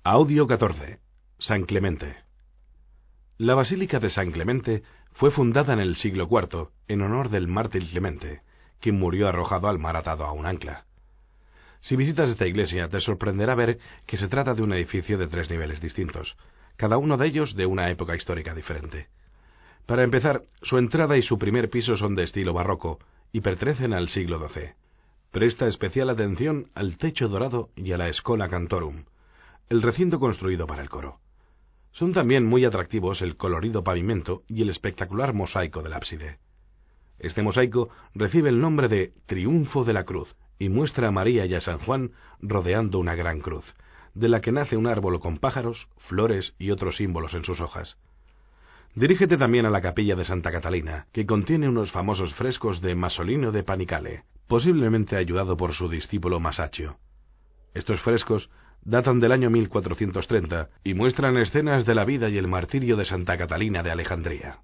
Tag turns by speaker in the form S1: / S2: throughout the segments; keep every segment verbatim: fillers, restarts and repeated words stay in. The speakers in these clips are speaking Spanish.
S1: Audio catorce. San Clemente. La Basílica de San Clemente fue fundada en el siglo cuarto en honor del mártir Clemente, quien murió arrojado al mar atado a un ancla. Si visitas esta iglesia, te sorprenderá ver que se trata de un edificio de tres niveles distintos, cada uno de ellos de una época histórica diferente. Para empezar, su entrada y su primer piso son de estilo barroco y pertenecen al siglo doce. Presta especial atención al techo dorado y a la Schola Cantorum, el recinto construido para el coro. Son también muy atractivos el colorido pavimento y el espectacular mosaico del ábside. Este mosaico recibe el nombre de Triunfo de la Cruz y muestra a María y a San Juan rodeando una gran cruz, de la que nace un árbol con pájaros, flores y otros símbolos en sus hojas. Dirígete también a la capilla de Santa Catalina, que contiene unos famosos frescos de Masolino de Panicale, posiblemente ayudado por su discípulo Masaccio. Estos frescos datan del año mil cuatrocientos treinta y muestran escenas de la vida y el martirio de Santa Catalina de Alejandría.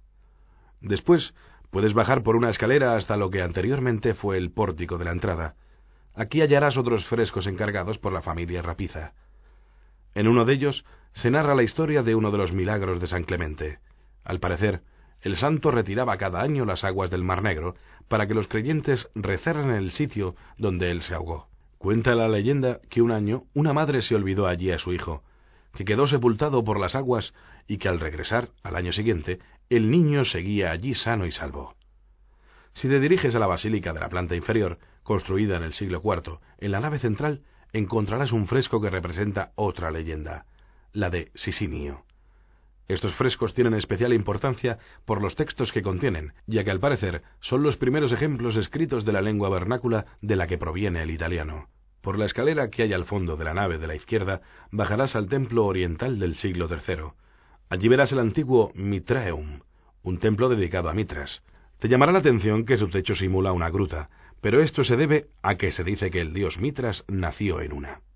S1: Después, puedes bajar por una escalera hasta lo que anteriormente fue el pórtico de la entrada. Aquí hallarás otros frescos encargados por la familia Rapiza. En uno de ellos se narra la historia de uno de los milagros de San Clemente. Al parecer, el santo retiraba cada año las aguas del Mar Negro para que los creyentes rezaran en el sitio donde él se ahogó. Cuenta la leyenda que un año una madre se olvidó allí a su hijo, que quedó sepultado por las aguas y que al regresar, al año siguiente, el niño seguía allí sano y salvo. Si te diriges a la basílica de la planta inferior, construida en el siglo cuarto, en la nave central encontrarás un fresco que representa otra leyenda, la de Sisinio. Estos frescos tienen especial importancia por los textos que contienen, ya que al parecer son los primeros ejemplos escritos de la lengua vernácula de la que proviene el italiano. Por la escalera que hay al fondo de la nave de la izquierda bajarás al templo oriental del siglo tercero. Allí verás el antiguo Mitraeum, un templo dedicado a Mitras. Te llamará la atención que su techo simula una gruta, pero esto se debe a que se dice que el dios Mitras nació en una.